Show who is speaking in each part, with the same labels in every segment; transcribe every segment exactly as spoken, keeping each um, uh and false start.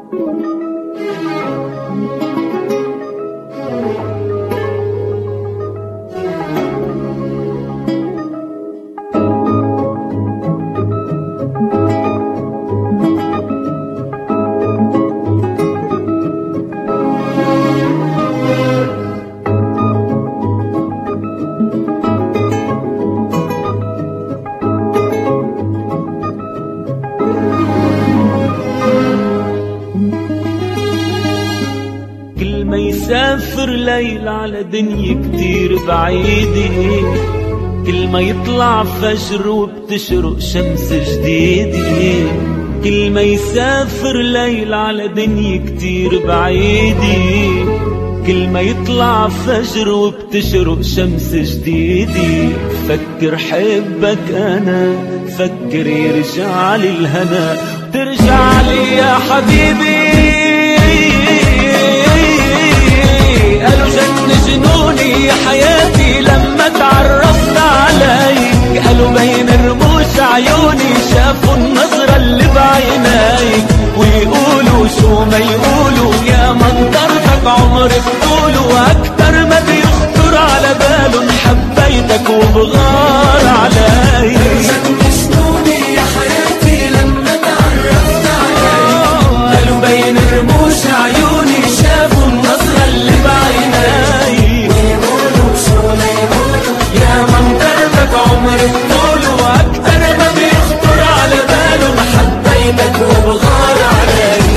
Speaker 1: ما يسافر ليل على دنيا كتير بعيدة، كل ما يطلع فجر وبتشرق شمس جديدة. كل ما يسافر ليل على دنيا كتير بعيدة، كل ما يطلع فجر وبتشرق شمس جديدة. فكر حبك أنا، فكر يرجع لي الهنا، ترجع لي يا حبيبي. قالوا جن جنوني يا حياتي لما تعرفت عليك، قالوا بين رموش عيوني شافوا النظرة اللي بعينيك. ويقولوا شو ما يقولوا يا من طرفك عمرك طوله، أكتر ما بيخطر على بالهم حبيتك وبغار عليك.
Speaker 2: جن جنوني يا حياتي لما تعرفت عليك،
Speaker 1: قالوا بين رموش عيوني شافوا النظرة اللي بعينيك.
Speaker 2: ويقولوا شو ما يقولوا
Speaker 1: يا من دربك عمرك طوله، وأكتر ما بيخطر على باله حبيتك وبغار عليك.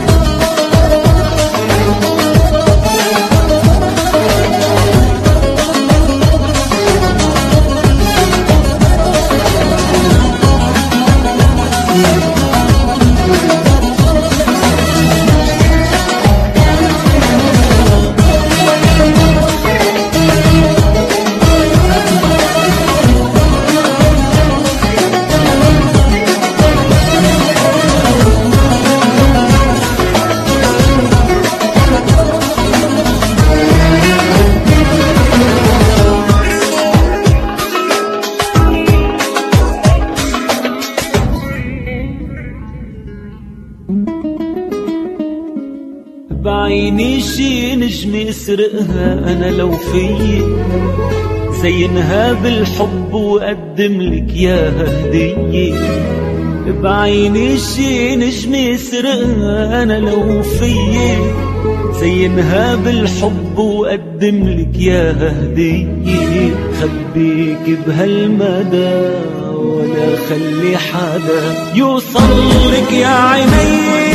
Speaker 1: بعيني شي نجمة اسرقها أنا لو فيي، زينها بالحب وقدملك ياها هدية. بعيني شي نجمة اسرقها أنا لو فيي، زينها بالحب وقدملك ياها هدية. خبيك بهالمدى ولا خلي حدا يوصلك يا عيني.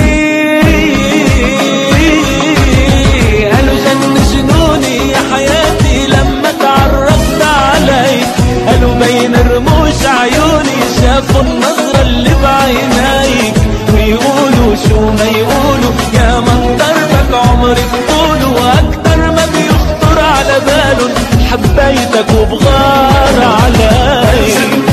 Speaker 1: قالوا جن جنوني يا حياتي لما تعرفت عليك، قالوا بين رموش عيوني شافوا النظرة اللي بعينيك. ويقولوا شو ما يقولوا يا من دربك عمرك طوله، وأكتر ما بيخطر على بالهم حبيتك وبغار عليك.